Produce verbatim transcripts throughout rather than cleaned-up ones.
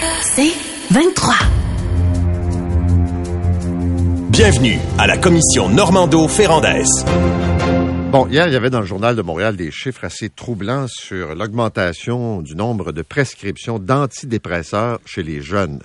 C'est vingt-trois. Bienvenue à la commission Normando-Ferrandez. Bon, hier, il y avait dans le Journal de Montréal des chiffres assez troublants sur l'augmentation du nombre de prescriptions d'antidépresseurs chez les jeunes.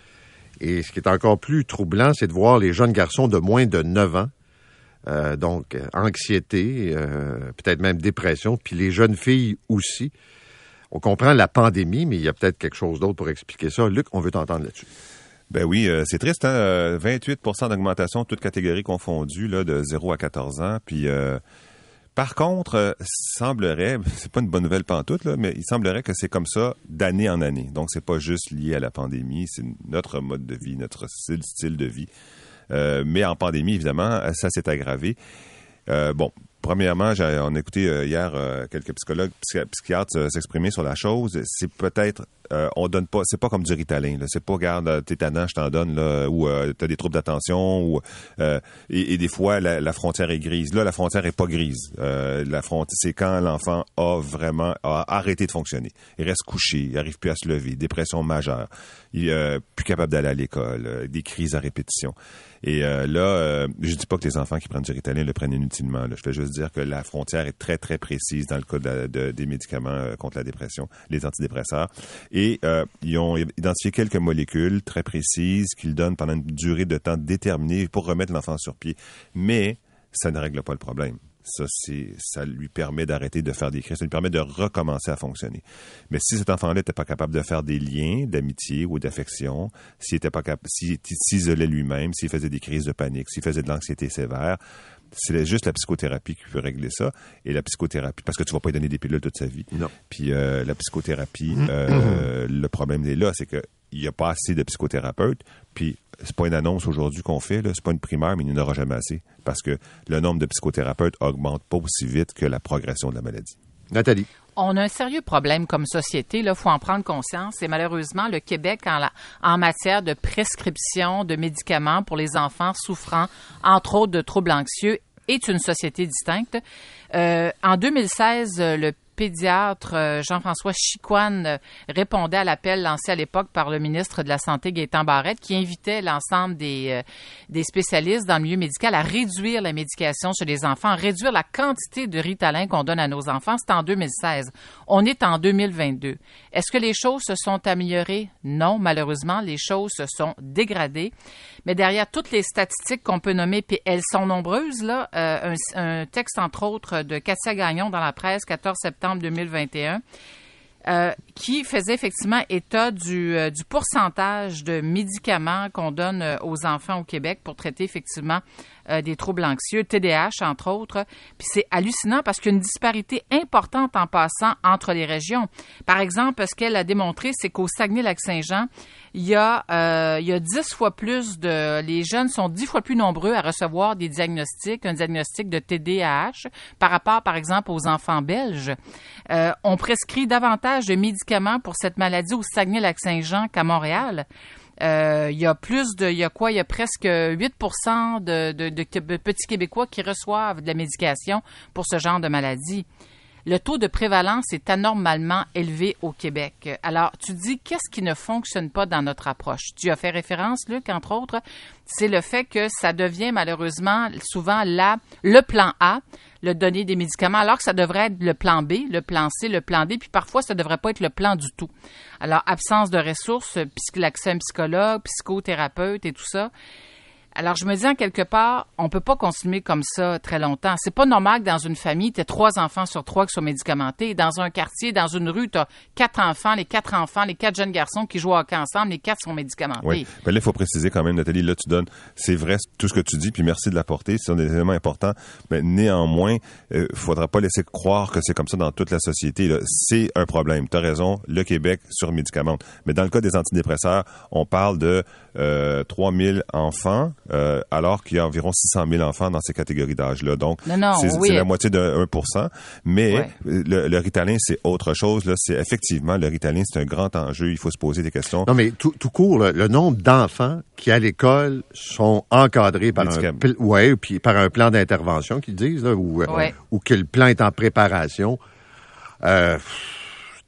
Et ce qui est encore plus troublant, c'est de voir les jeunes garçons de moins de neuf ans, euh, donc anxiété, euh, peut-être même dépression, puis les jeunes filles aussi. On comprend la pandémie, mais il y a peut-être quelque chose d'autre pour expliquer ça. Luc, on veut t'entendre là-dessus. Ben oui, euh, c'est triste, hein? vingt-huit pour cent d'augmentation, toutes catégories confondues, là, de zéro à quatorze ans. Puis, euh, par contre, euh, semblerait, c'est pas une bonne nouvelle pantoute, là, mais il semblerait que c'est comme ça d'année en année. Donc, c'est pas juste lié à la pandémie, c'est notre mode de vie, notre style, style de vie. Euh, mais en pandémie, évidemment, ça s'est aggravé. Euh, bon. Premièrement, j'ai, on a écouté euh, hier euh, quelques psychologues, psy- psychiatres euh, s'exprimer sur la chose. C'est peut-être, euh, on donne pas, c'est pas comme du Ritalin. Là. C'est pas, regarde, t'es tannant, je t'en donne, là, ou euh, t'as des troubles d'attention, ou euh, et, et des fois la, la frontière est grise. Là, la frontière est pas grise. Euh, la frontière, c'est quand l'enfant a vraiment a arrêté de fonctionner. Il reste couché, il arrive plus à se lever, dépression majeure, il est euh, plus capable d'aller à l'école, euh, des crises à répétition. Et euh, là, euh, je dis pas que les enfants qui prennent du Ritalin le prennent inutilement. Là. Je fais juste dire que la frontière est très, très précise dans le cas de la, de, des médicaments euh, contre la dépression, les antidépresseurs. Et euh, ils ont identifié quelques molécules très précises qu'ils donnent pendant une durée de temps déterminée pour remettre l'enfant sur pied. Mais ça ne règle pas le problème. Ça, c'est, ça lui permet d'arrêter de faire des crises, ça lui permet de recommencer à fonctionner. Mais si cet enfant-là n'était pas capable de faire des liens d'amitié ou d'affection, s'il était pas capable, s'il s'isolait lui-même, s'il faisait des crises de panique, s'il faisait de l'anxiété sévère, c'est juste la psychothérapie qui peut régler ça. Et la psychothérapie, parce que tu vas pas lui donner des pilules toute sa vie. Non. Puis euh, la psychothérapie, euh, le problème est là, c'est que il n'y a pas assez de psychothérapeutes. Puis c'est pas une annonce aujourd'hui qu'on fait, là, c'est pas une primaire, mais il n'y en aura jamais assez. Parce que le nombre de psychothérapeutes augmente pas aussi vite que la progression de la maladie. Nathalie. On a un sérieux problème comme société, il faut en prendre conscience. Et malheureusement, le Québec, en, la, en matière de prescription de médicaments pour les enfants souffrant, entre autres, de troubles anxieux, est une société distincte. Euh, en deux mille seize, le pédiatre Jean-François Chicoine répondait à l'appel lancé à l'époque par le ministre de la Santé, Gaétan Barrette, qui invitait l'ensemble des, euh, des spécialistes dans le milieu médical à réduire la médication chez les enfants, à réduire la quantité de Ritalin qu'on donne à nos enfants. C'était en deux mille seize. On est en deux mille vingt-deux. Est-ce que les choses se sont améliorées? Non, malheureusement, les choses se sont dégradées. Mais derrière toutes les statistiques qu'on peut nommer, puis elles sont nombreuses, là, euh, un, un texte, entre autres, de Katia Gagnon dans la presse, quatorze septembre deux mille vingt et un, euh, qui faisait effectivement état du, euh, du pourcentage de médicaments qu'on donne euh, aux enfants au Québec pour traiter effectivement euh, des troubles anxieux, T D A H entre autres. Puis c'est hallucinant parce qu'il y a une disparité importante en passant entre les régions. Par exemple, ce qu'elle a démontré, c'est qu'au Saguenay-Lac-Saint-Jean, il y a euh, il y a dix fois plus de... Les jeunes sont dix fois plus nombreux à recevoir des diagnostics, un diagnostic de T D A H par rapport, par exemple, aux enfants belges. Euh, on prescrit davantage de médicaments pour cette maladie au Saguenay-Lac-Saint-Jean qu'à Montréal. Euh, il y a plus de, il y a quoi? Il y a presque huit pour cent de, de, de, de petits Québécois qui reçoivent de la médication pour ce genre de maladie. Le taux de prévalence est anormalement élevé au Québec. Alors, tu dis, qu'est-ce qui ne fonctionne pas dans notre approche? Tu as fait référence, Luc, entre autres, c'est le fait que ça devient malheureusement souvent la, le plan A, le donner des médicaments, alors que ça devrait être le plan B, le plan C, le plan D, puis parfois, ça ne devrait pas être le plan du tout. Alors, absence de ressources, l'accès à un psychologue, psychothérapeute et tout ça. Alors, je me dis, en quelque part, on peut pas continuer comme ça très longtemps. C'est pas normal que dans une famille, tu aies trois enfants sur trois qui sont médicamentés. Dans un quartier, dans une rue, tu as quatre enfants, les quatre enfants, les quatre jeunes garçons qui jouent au hockey ensemble, les quatre sont médicamentés. Oui, mais là, il faut préciser quand même, Nathalie, là, tu donnes, c'est vrai tout ce que tu dis, puis merci de l'apporter, c'est un des éléments importants, mais néanmoins, il euh, faudra pas laisser croire que c'est comme ça dans toute la société. Là. C'est un problème. Tu as raison, le Québec surmédicamente. Mais dans le cas des antidépresseurs, on parle de euh, trois mille enfants, Euh, alors qu'il y a environ six cent mille enfants dans ces catégories d'âge-là. Donc, non, non, c'est, oui. c'est la moitié de un pour cent. Mais ouais. le, le Ritalin, c'est autre chose. Là, c'est effectivement, le Ritalin, c'est un grand enjeu. Il faut se poser des questions. Non, mais tout, tout court, là, le nombre d'enfants qui, à l'école, sont encadrés par un, pl- ouais, puis par un plan d'intervention, qu'ils disent, là, ou, ouais. euh, ou que le plan est en préparation, euh,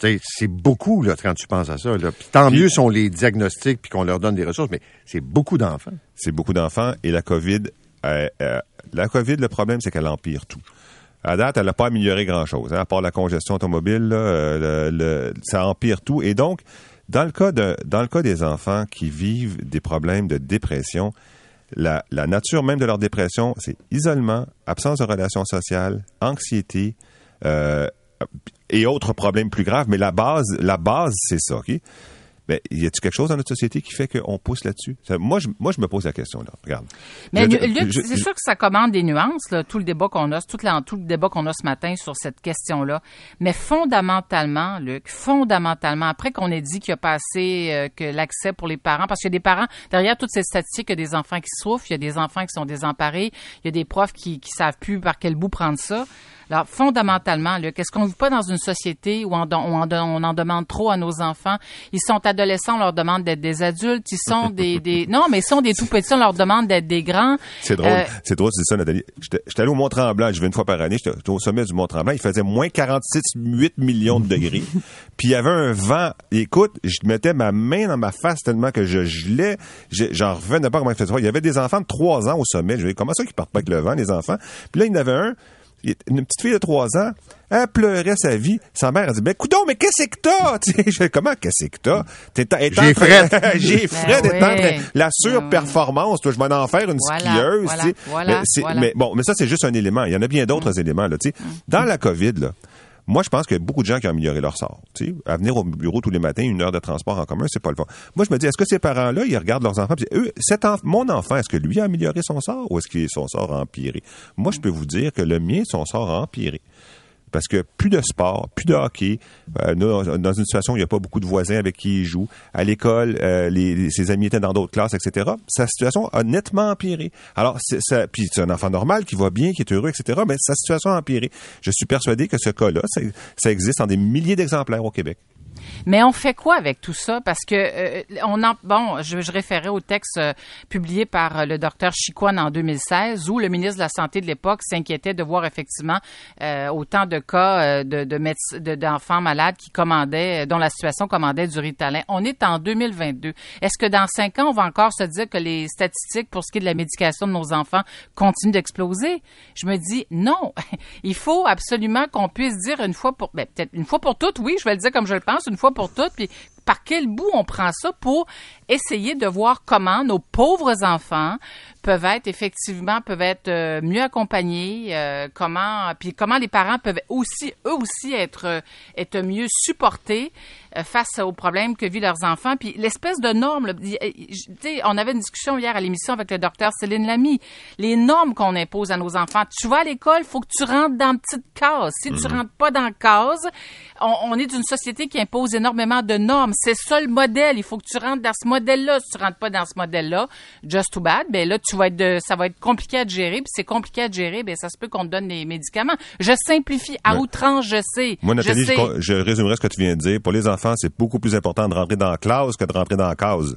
T'sais, c'est beaucoup là, quand tu penses à ça. Là. Puis tant puis, mieux si on les diagnostique puis qu'on leur donne des ressources, mais c'est beaucoup d'enfants. C'est beaucoup d'enfants et la COVID, euh, euh, la COVID, le problème, c'est qu'elle empire tout. À date, elle n'a pas amélioré grand-chose. Hein, à part la congestion automobile, là, euh, le, le, ça empire tout. Et donc, dans le cas de, dans le cas des enfants qui vivent des problèmes de dépression, la, la nature même de leur dépression, c'est isolement, absence de relations sociales, anxiété, euh, et autres problèmes plus graves. Mais la base, la base, c'est ça, OK? Mais y a-t-il quelque chose dans notre société qui fait qu'on pousse là-dessus? Ça, moi, je, moi, je me pose la question, là. Regarde. Mais je, Luc, je, c'est je, sûr que ça commande des nuances, là, tout le débat qu'on a, tout, la, tout le débat qu'on a ce matin sur cette question-là. Mais fondamentalement, Luc, fondamentalement, après qu'on ait dit qu'il y a pas assez euh, que l'accès pour les parents, parce qu'il y a des parents, derrière toutes ces statistiques, il y a des enfants qui souffrent, il y a des enfants qui sont désemparés, il y a des profs qui, qui savent plus par quel bout prendre ça. Alors, fondamentalement, Luc, est-ce qu'on ne vit pas dans une société où on, on, on en demande trop à nos enfants? Ils sont adolescents, on leur demande d'être des adultes. Ils sont des... des non, mais ils sont des tout-petits, on leur demande d'être des grands. C'est drôle. Euh, c'est drôle, c'est ça, Nathalie. J'étais, j'étais allé au Mont-Tremblant, je vais une fois par année, j'étais au sommet du Mont-Tremblant. Il faisait moins quarante-six virgule huit millions de degrés. Puis il y avait un vent. Écoute, je mettais ma main dans ma face tellement que je gelais. Je, j'en revenais pas comment il faisait. Il y avait des enfants de trois ans au sommet. Je me disais, comment ça qu'ils partent pas avec le vent, les enfants? Puis là, il y en avait un... Une petite fille de trois ans, elle pleurait sa vie. Sa mère a dit, ben, coudonc, mais qu'est-ce que t'as? Tu sais, comment, qu'est-ce que t'as? T'es, t'es, J'ai frais. J'ai frais d'être en train. La surperformance, toi, je vais en faire une voilà, skieuse, voilà, tu sais. voilà, mais, c'est, voilà. mais bon, mais ça, c'est juste un élément. Il y en a bien d'autres mm. éléments, là, tu sais. Mm. Dans la COVID, là, moi, je pense qu'il y a beaucoup de gens qui ont amélioré leur sort. Tu sais, à venir au bureau tous les matins, une heure de transport en commun, c'est pas le fun. Moi, je me dis, est-ce que ces parents-là, ils regardent leurs enfants, puis eux, cet enf- mon enfant, est-ce que lui a amélioré son sort ou est-ce que son sort a empiré? Moi, je peux vous dire que le mien, son sort a empiré. Parce que plus de sport, plus de hockey, euh, dans une situation où il n'y a pas beaucoup de voisins avec qui il joue, à l'école, euh, les, ses amis étaient dans d'autres classes, et cetera. Sa situation a nettement empiré. Alors, c'est, ça, puis c'est un enfant normal qui va bien, qui est heureux, et cetera. Mais sa situation a empiré. Je suis persuadé que ce cas-là, ça, ça existe en des milliers d'exemplaires au Québec. Mais on fait quoi avec tout ça? Parce que euh, on en, bon, je, je référais au texte euh, publié par euh, le docteur Chicoine en deux mille seize, où le ministre de la Santé de l'époque s'inquiétait de voir effectivement euh, autant de cas euh, de, de, médec- de d'enfants malades qui commandaient, dont la situation commandait du Ritalin. On est en deux mille vingt-deux. Est-ce que dans cinq ans, on va encore se dire que les statistiques pour ce qui est de la médication de nos enfants continuent d'exploser? Je me dis non. Il faut absolument qu'on puisse dire une fois pour, ben, peut-être une fois pour toutes, oui, je vais le dire comme je le pense, une fois pour toutes, puis par quel bout on prend ça pour essayer de voir comment nos pauvres enfants peuvent être effectivement peuvent être euh, mieux accompagnés, euh, comment puis comment les parents peuvent aussi eux aussi être euh, être mieux supportés euh, face aux problèmes que vivent leurs enfants. Puis l'espèce de normes, là, tu sais, on avait une discussion hier à l'émission avec le docteur Céline Lamy, les normes qu'on impose à nos enfants. Tu vas à l'école, faut que tu rentres dans une petite case. Si mmh. tu rentres pas dans la case, on, on est d'une société qui impose énormément de normes. C'est ça le modèle. Il faut que tu rentres dans ce modèle-là. Si tu rentres pas dans ce modèle-là, just too bad. Ben là, tu vas être de, ça va être compliqué à gérer. Puis c'est compliqué à gérer. Ben ça se peut qu'on te donne des médicaments. Je simplifie à ouais. outrance, je sais. Moi, Nathalie, je, je, je résumerai ce que tu viens de dire. Pour les enfants, c'est beaucoup plus important de rentrer dans la classe que de rentrer dans la case.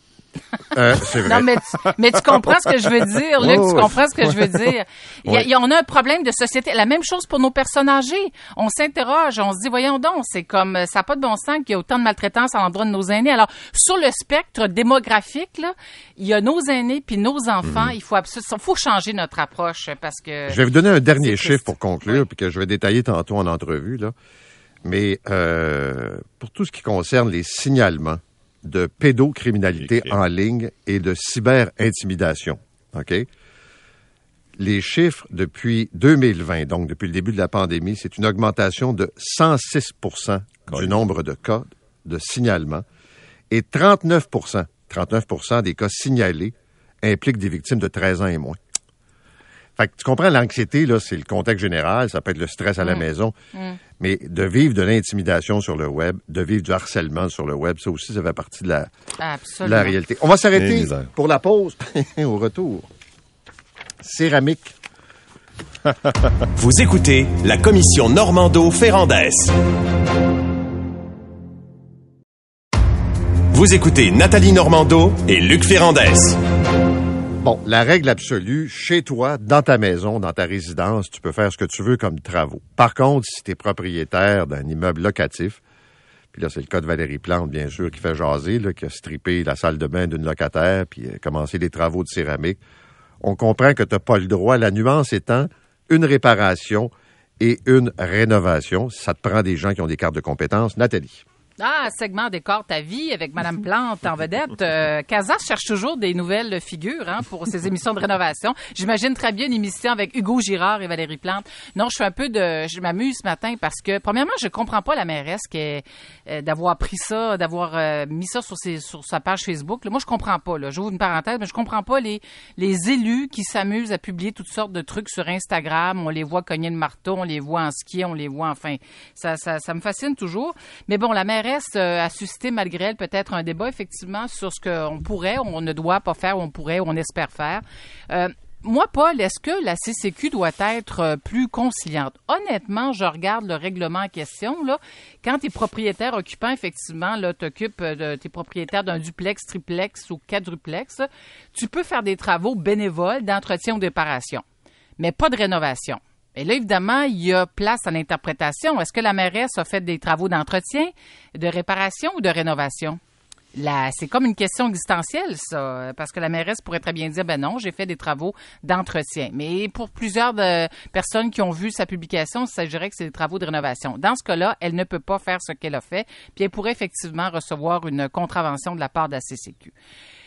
Euh, c'est vrai. Non, mais tu, mais tu comprends ce que je veux dire, Luc, oh, tu comprends ce que je veux dire. Il y a, il y a, on a un problème de société. La même chose pour nos personnes âgées. On s'interroge, on se dit, voyons donc, c'est comme, ça n'a pas de bon sens qu'il y ait autant de maltraitance à l'endroit de nos aînés. Alors, sur le spectre démographique, là, il y a nos aînés puis nos enfants. Mm-hmm. Il faut absolument, faut changer notre approche parce que... Je vais vous donner un dernier chiffre pour conclure, oui. puis que je vais détailler tantôt en entrevue, là. Mais, euh, pour tout ce qui concerne les signalements de pédocriminalité en ligne et de cyber-intimidation. OK? Les chiffres depuis deux mille vingt, donc depuis le début de la pandémie, c'est une augmentation de cent six pour cent du nombre de cas de signalement et trente-neuf pour cent, trente-neuf pour cent des cas signalés impliquent des victimes de treize ans et moins. Fait que tu comprends, l'anxiété, là, c'est le contexte général, ça peut être le stress à la mmh. maison, mmh. mais de vivre de l'intimidation sur le web, de vivre du harcèlement sur le web, ça aussi, ça fait partie de la, de la réalité. On va s'arrêter pour la pause. Au retour, céramique. Vous écoutez la commission Normando-Ferrandez. Vous écoutez Nathalie Normando et Luc Ferrandez. Bon, la règle absolue, chez toi, dans ta maison, dans ta résidence, tu peux faire ce que tu veux comme travaux. Par contre, si tu es propriétaire d'un immeuble locatif, Puis là, c'est le cas de Valérie Plante, bien sûr, qui fait jaser, là, qui a strippé la salle de bain d'une locataire, puis a commencé des travaux de céramique. On comprend que tu n'as pas le droit. La nuance étant une réparation et une rénovation. Ça te prend des gens qui ont des cartes de compétences. Nathalie. Ah, segment décore ta vie avec Madame Plante en vedette. Euh, Casa cherche toujours des nouvelles figures hein, pour ses émissions de rénovation. J'imagine très bien une émission avec Hugo Girard et Valérie Plante. Non, je fais un peu de... Je m'amuse ce matin parce que, premièrement, je comprends pas la mairesse qui est, euh, d'avoir pris ça, d'avoir euh, mis ça sur, ses, sur sa page Facebook. Là, moi, je comprends pas. Là. J'ouvre une parenthèse, mais je comprends pas les, les élus qui s'amusent à publier toutes sortes de trucs sur Instagram. On les voit cogner le marteau, on les voit en ski, on les voit... Enfin, ça, ça, ça me fascine toujours. Mais bon, la mairesse a suscité malgré elle peut-être un débat effectivement sur ce qu'on pourrait, on ne doit pas faire, on pourrait, on espère faire. Euh, moi, Paul, est-ce que la C C Q doit être plus conciliante? Honnêtement, je regarde le règlement en question. Là, quand tu es propriétaire occupant, effectivement, là, t'occupes de, t'es propriétaire d'un duplex, triplex ou quadruplex, tu peux faire des travaux bénévoles d'entretien ou de réparation, mais pas de rénovation. Et là, évidemment, il y a place à l'interprétation. Est-ce que la mairesse a fait des travaux d'entretien, de réparation ou de rénovation? Là, c'est comme une question existentielle, ça, parce que la mairesse pourrait très bien dire, ben non, j'ai fait des travaux d'entretien. Mais pour plusieurs de personnes qui ont vu sa publication, il s'agirait que c'est des travaux de rénovation. Dans ce cas-là, elle ne peut pas faire ce qu'elle a fait, puis elle pourrait effectivement recevoir une contravention de la part de la C C Q.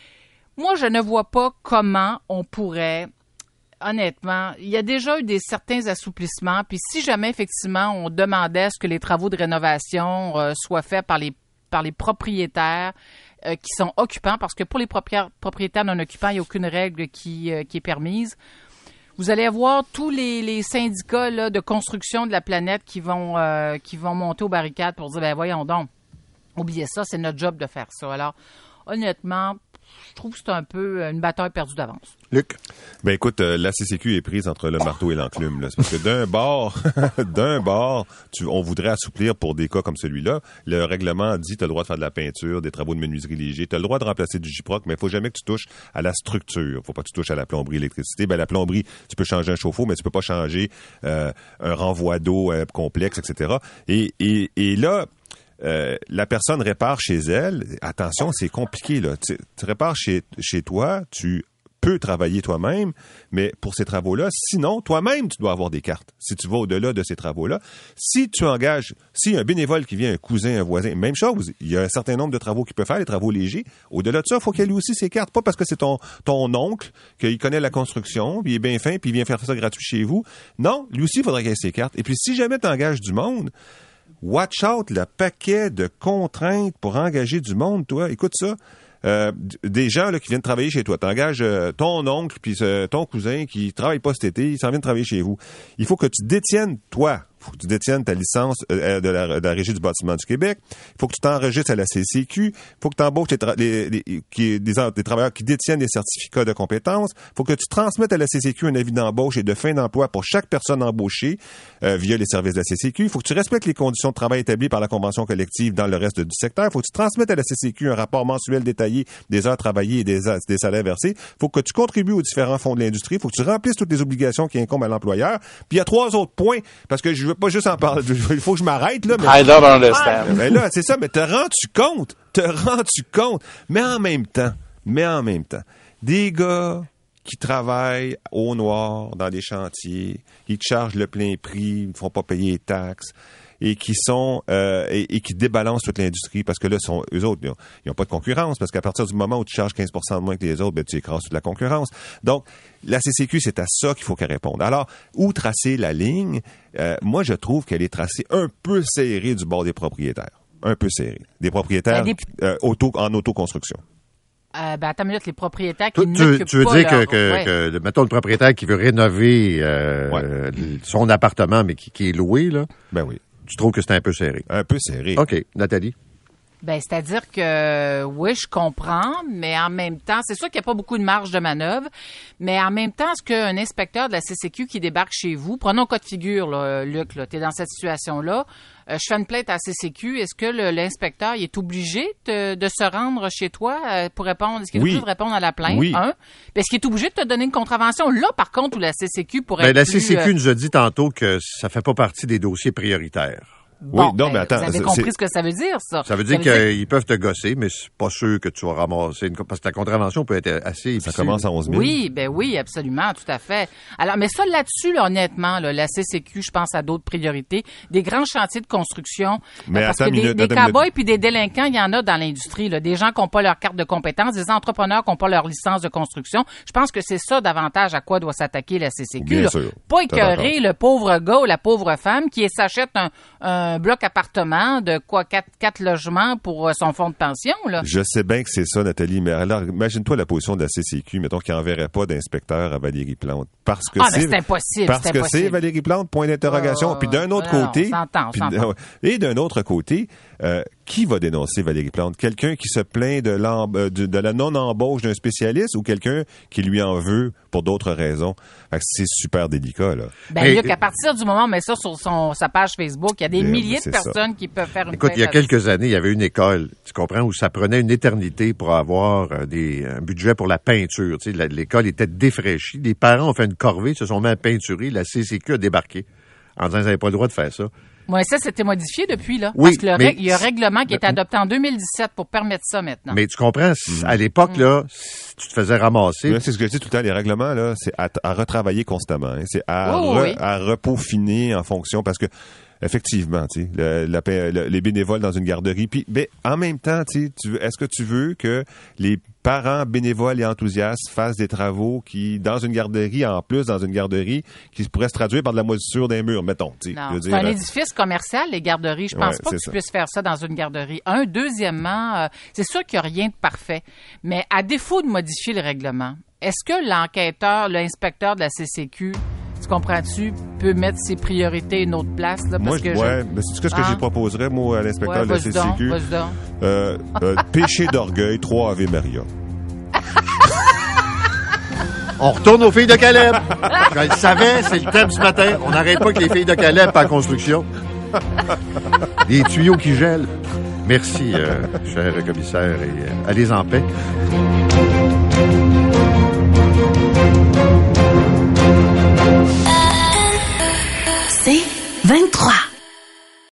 Moi, je ne vois pas comment on pourrait... Honnêtement, il y a déjà eu des certains assouplissements. Puis si jamais, effectivement, on demandait à ce que les travaux de rénovation euh, soient faits par les par les propriétaires euh, qui sont occupants, parce que pour les propriétaires, propriétaires non occupants, il n'y a aucune règle qui, euh, qui est permise. Vous allez avoir tous les, les syndicats là, de construction de la planète qui vont euh, qui vont monter aux barricades pour dire, ben voyons donc, oubliez ça, c'est notre job de faire ça. Alors, honnêtement, je trouve que c'est un peu une bataille perdue d'avance. Luc? Ben écoute, euh, la C C Q est prise entre le marteau et l'enclume. Là. C'est parce que d'un bord, d'un bord, tu, on voudrait assouplir pour des cas comme celui-là. Le règlement dit que tu as le droit de faire de la peinture, des travaux de menuiserie léger, tu as le droit de remplacer du Gyproc, mais il faut jamais que tu touches à la structure. Faut pas que tu touches à la plomberie, l'électricité. Ben la plomberie, tu peux changer un chauffe-eau, mais tu peux pas changer euh, un renvoi d'eau euh, complexe, et cetera. Et, et, et là... Euh, la personne répare chez elle. Attention, c'est compliqué, là. Tu, tu répares chez, chez toi, tu peux travailler toi-même, mais pour ces travaux-là, sinon, toi-même, tu dois avoir des cartes. Si tu vas au-delà de ces travaux-là, si tu engages, si un bénévole qui vient, un cousin, un voisin, même chose, il y a un certain nombre de travaux qu'il peut faire, les travaux légers. Au-delà de ça, il faut qu'il ait lui aussi ses cartes. Pas parce que c'est ton, ton oncle, qu'il connaît la construction, puis il est bien fin, puis il vient faire ça gratuit chez vous. Non, lui aussi, il faudrait qu'il ait ses cartes. Et puis, si jamais tu engages du monde, watch out, le paquet de contraintes pour engager du monde, toi. Écoute ça. Euh, des gens là, qui viennent travailler chez toi. T'engages euh, ton oncle puis euh, ton cousin qui travaille pas cet été, il s'en vient de travailler chez vous. Il faut que tu détiennes, toi, il faut que tu détiennes ta licence euh, de, la, de la Régie du bâtiment du Québec. Il faut que tu t'enregistres à la C C Q. Il faut que tu embauches les, tra- les, les, qui, des, des travailleurs qui détiennent des certificats de compétences. Il faut que tu transmettes à la C C Q un avis d'embauche et de fin d'emploi pour chaque personne embauchée euh, via les services de la C C Q. Il faut que tu respectes les conditions de travail établies par la convention collective dans le reste du secteur. Il faut que tu transmettes à la C C Q un rapport mensuel détaillé des heures travaillées et des, des salaires versés. Il faut que tu contribues aux différents fonds de l'industrie. Il faut que tu remplisses toutes les obligations qui incombent à l'employeur. Puis il y a trois autres points, parce que je veux pas juste en parler. Il faut que je m'arrête, là. Mais... I don't understand. Ben là, c'est ça, mais te rends-tu compte? Te rends-tu compte? Mais en même temps, mais en même temps, des gars qui travaillent au noir dans des chantiers, qui te chargent le plein prix, ils ne font pas payer les taxes, et qui sont euh, et, et qui débalancent toute l'industrie, parce que là, sont, eux autres, ils n'ont pas de concurrence, parce qu'à partir du moment où tu charges quinze pour cent de moins que les autres, ben, tu écrases toute la concurrence. Donc, la C C Q, c'est à ça qu'il faut qu'elle réponde. Alors, où tracer la ligne? Euh, moi, je trouve qu'elle est tracée un peu serrée du bord des propriétaires. Un peu serrée. Des propriétaires des... euh, auto, en autoconstruction. Euh, ben, attends une minute, les propriétaires qui tu, n'occupent tu veux pas dire leur... que, que, ouais. que, mettons, le propriétaire qui veut rénover euh, Ouais. son appartement, mais qui, qui est loué, là, Ben oui. tu trouves que c'est un peu serré? Un peu serré. OK. Nathalie? Ben, c'est-à-dire que, oui, je comprends, mais en même temps, c'est sûr qu'il n'y a pas beaucoup de marge de manœuvre, mais en même temps, est-ce qu'un inspecteur de la C C Q qui débarque chez vous, prenons cas de figure, là, Luc, là, tu es dans cette situation-là, euh, je fais une plainte à la C C Q, est-ce que le, l'inspecteur il est obligé de, de se rendre chez toi euh, pour répondre, est-ce qu'il est Oui. obligé de répondre à la plainte, Oui. un? Puis est-ce qu'il est obligé de te donner une contravention? Là, par contre, où la C C Q pourrait Ben, être la plus, C C Q euh, nous a dit tantôt que ça fait pas partie des dossiers prioritaires. Bon, oui, non, ben, mais attends. vous avez c'est- compris c'est- ce que ça veut dire, ça. Ça veut dire qu'ils peuvent te gosser, mais c'est pas sûr que tu vas ramasser une... Parce que ta contravention peut être assez épicée. Ça commence à onze mille. Oui, ben oui, absolument, tout à fait. Alors, mais ça, là-dessus, là, honnêtement, là, la C C Q, je pense à d'autres priorités. Des grands chantiers de construction. Mais euh, parce attends que une des, minute, des attends une minute. cow-boys puis des délinquants, il y en a dans l'industrie, là. Des gens qui n'ont pas leur carte de compétence, des entrepreneurs qui n'ont pas leur licence de construction. Je pense que c'est ça davantage à quoi doit s'attaquer la C C Q. Bien là. sûr. Pas T'as d'accord. écœurer le pauvre gars ou la pauvre femme qui s'achète un, un bloc appartement de quoi quatre, quatre logements pour euh, son fonds de pension, là. Je sais bien que c'est ça, Nathalie, mais alors, imagine-toi la position de la C C Q, mettons qu'il n'enverrait pas d'inspecteur à Valérie Plante. Parce que Ah, mais c'est, c'est impossible, Parce c'est que impossible. c'est Valérie Plante, point d'interrogation. Euh, puis d'un autre non, côté, on s'entend, on puis- s'entend. et d'un autre côté, euh, qui va dénoncer Valérie Plante? Quelqu'un qui se plaint de, l'em- euh, de, de la non-embauche d'un spécialiste ou quelqu'un qui lui en veut pour d'autres raisons? Fait que c'est super délicat, là. Ben, Mais- Luc, à partir du moment où on met ça sur son, sa page Facebook, il y a des Ben, milliers de c'est ça. personnes qui peuvent faire une Écoute, il y a plainte quelques années, il y avait une école, tu comprends, où ça prenait une éternité pour avoir euh, des, un budget pour la peinture. Tu sais, la- l'école était défraîchie. Les parents ont fait une corvée, se sont mis à peinturer. La C C Q a débarqué en disant qu'ils n'avaient pas le droit de faire ça. Oui, ça, c'était modifié depuis, là. Oui, parce que le mais- règ- il y a un règlement qui a été adopté en deux mille dix-sept pour permettre ça maintenant. Mais tu comprends, c- à l'époque, là, si tu te faisais ramasser. Là, c'est ce que je dis tout le temps, les règlements, là, c'est à, à retravailler constamment. hein. C'est à, Oui, re- oui. à repeaufiner en fonction, parce que effectivement, tu sais, le- la paix- le- les bénévoles dans une garderie. Puis, ben, en même temps, tu sais, tu veux- est-ce que tu veux que les parents bénévoles et enthousiastes fassent des travaux qui, dans une garderie, en plus, dans une garderie, qui pourraient se traduire par de la moisissure d'un mur, mettons. tu sais. Je Non, veux c'est dire, un euh, édifice commercial, les garderies. Je pense Ouais, pas que c'est tu ça. puisses faire ça dans une garderie. Un. Deuxièmement, euh, c'est sûr qu'il n'y a rien de parfait. Mais à défaut de modifier le règlement, est-ce que l'enquêteur, l'inspecteur de la C C Q, tu comprends-tu, peut mettre ses priorités à une autre place? Là, moi, parce que je- ouais, mais c'est ce que, ce que Hein? j'y proposerais, moi, à je... l'inspecteur Ouais, de la vas-y C C Q. donc, vas-y donc. Euh, euh, péché d'orgueil, trois Ave Maria. On retourne aux filles de Caleb. Je le savais, c'est le thème ce matin. On n'arrête pas avec les filles de Caleb en construction. Les tuyaux qui gèlent. Merci, euh, cher commissaire, et euh, allez en paix.